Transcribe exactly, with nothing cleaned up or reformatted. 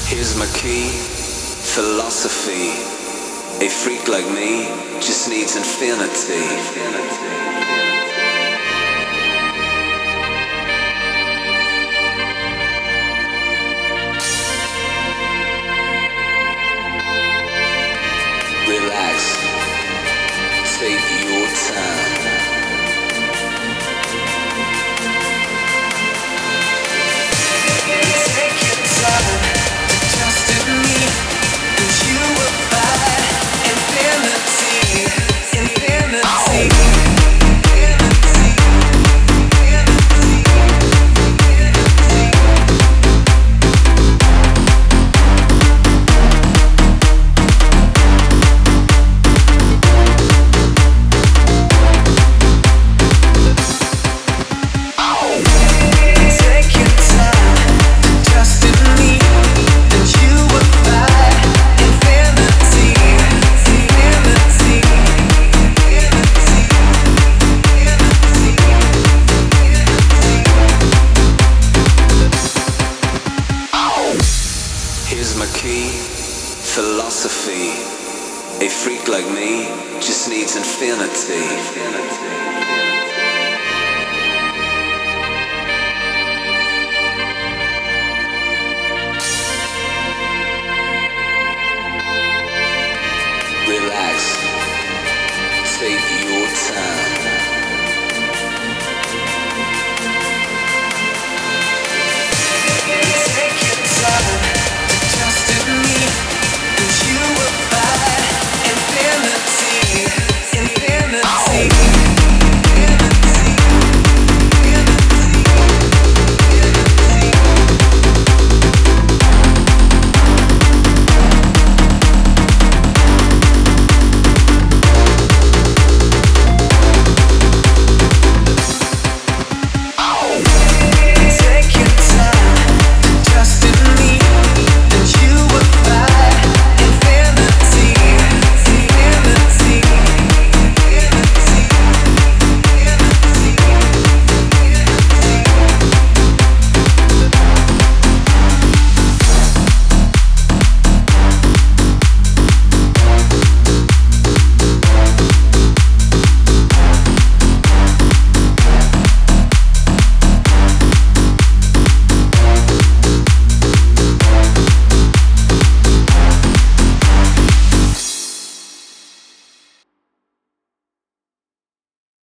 Here's my key, philosophy. A freak like me just needs infinity. Relax, take your time. Take your time to trust in me, and you will find infinity, infinity. Here's my key, philosophy. A freak like me just needs infinity.